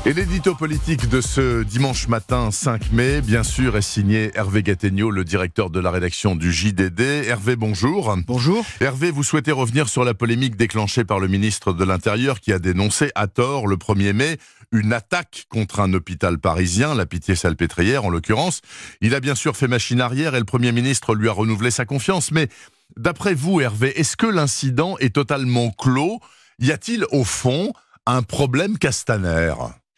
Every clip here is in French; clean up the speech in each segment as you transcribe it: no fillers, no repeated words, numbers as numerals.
Et l'édito politique de ce dimanche matin 5 mai, bien sûr, est signé Hervé Gattegno, le directeur de la rédaction du JDD. Hervé, bonjour. Bonjour. Hervé, vous souhaitez revenir sur la polémique déclenchée par le ministre de l'Intérieur qui a dénoncé à tort le 1er mai une attaque contre un hôpital parisien, la Pitié-Salpêtrière en l'occurrence. Il a bien sûr fait machine arrière et le Premier ministre lui a renouvelé sa confiance. Mais d'après vous, Hervé, est-ce que l'incident est totalement clos ? Y a-t-il au fond un problème Castaner ?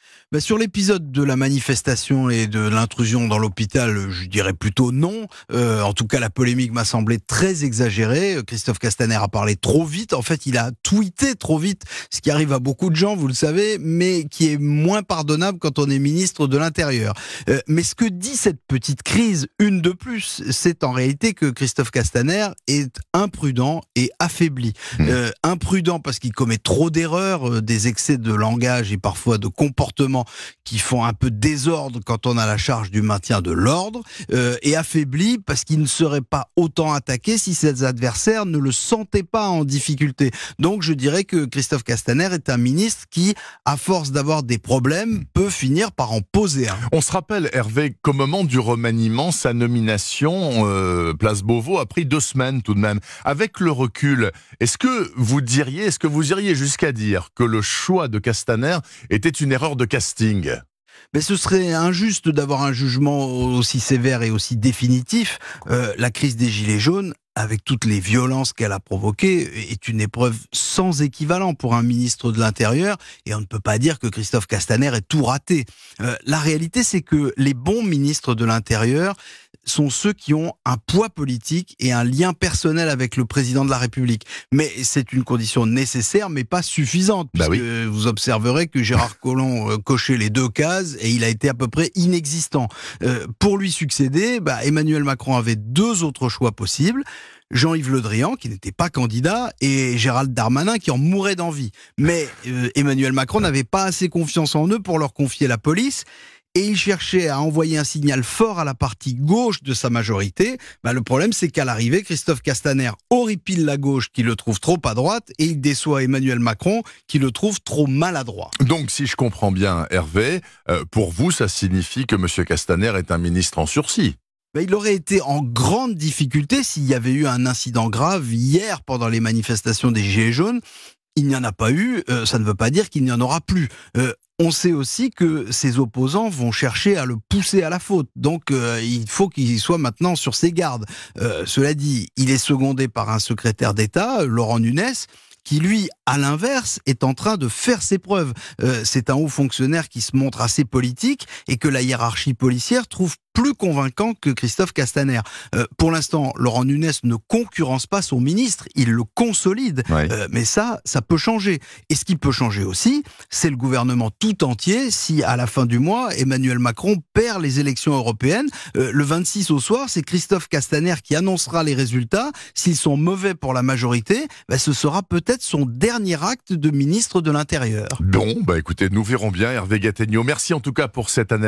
Sur l'épisode de la manifestation et de l'intrusion dans l'hôpital, je dirais plutôt non. En tout cas, la polémique m'a semblé très exagérée. Christophe Castaner a parlé trop vite. En fait, il a tweeté trop vite, ce qui arrive à beaucoup de gens, vous le savez, mais qui est moins pardonnable quand on est ministre de l'Intérieur. Mais ce que dit cette petite crise, une de plus, c'est en réalité que Christophe Castaner est imprudent et affaibli. Imprudent parce qu'il commet trop d'erreurs, des excès de langage et parfois de comportement qui font un peu désordre quand on a la charge du maintien de l'ordre, et affaibli parce qu'il ne serait pas autant attaqué si ses adversaires ne le sentaient pas en difficulté. Donc je dirais que Christophe Castaner est un ministre qui, à force d'avoir des problèmes, peut finir par en poser un. On se rappelle, Hervé, qu'au moment du remaniement, sa nomination Place Beauvau a pris 2 semaines tout de même. Avec le recul, est-ce que vous iriez jusqu'à dire que le choix de Castaner était une erreur de casting ? Mais ce serait injuste d'avoir un jugement aussi sévère et aussi définitif. La crise des Gilets jaunes, avec toutes les violences qu'elle a provoquées, est une épreuve sans équivalent pour un ministre de l'Intérieur, et on ne peut pas dire que Christophe Castaner ait tout raté. La réalité, c'est que les bons ministres de l'Intérieur sont ceux qui ont un poids politique et un lien personnel avec le président de la République. Mais c'est une condition nécessaire, mais pas suffisante, puisque vous observerez que Gérard Collomb cochait les 2 cases et il a été à peu près inexistant. Pour lui succéder, Emmanuel Macron avait 2 autres choix possibles. Jean-Yves Le Drian, qui n'était pas candidat, et Gérald Darmanin, qui en mourait d'envie. Mais Emmanuel Macron n'avait pas assez confiance en eux pour leur confier la police. Et il cherchait à envoyer un signal fort à la partie gauche de sa majorité. Le problème, c'est qu'à l'arrivée, Christophe Castaner horripile la gauche qui le trouve trop à droite et il déçoit Emmanuel Macron qui le trouve trop maladroit. Donc, si je comprends bien, Hervé, pour vous, ça signifie que M. Castaner est un ministre en sursis. Il aurait été en grande difficulté s'il y avait eu un incident grave hier pendant les manifestations des Gilets jaunes. Il n'y en a pas eu, ça ne veut pas dire qu'il n'y en aura plus. On sait aussi que ses opposants vont chercher à le pousser à la faute. Donc il faut qu'il soit maintenant sur ses gardes. Cela dit, il est secondé par un secrétaire d'État, Laurent Nunez, qui lui, à l'inverse, est en train de faire ses preuves. C'est un haut fonctionnaire qui se montre assez politique et que la hiérarchie policière trouve plus convaincant que Christophe Castaner. Pour l'instant, Laurent Nunez ne concurrence pas son ministre, il le consolide. Mais ça peut changer. Et ce qui peut changer aussi, c'est le gouvernement tout entier si, à la fin du mois, Emmanuel Macron perd les élections européennes. Le 26 au soir, c'est Christophe Castaner qui annoncera les résultats. S'ils sont mauvais pour la majorité, ce sera peut-être son dernier acte de ministre de l'Intérieur. Bon, écoutez, nous verrons bien, Hervé Gattegno. Merci en tout cas pour cette analyse.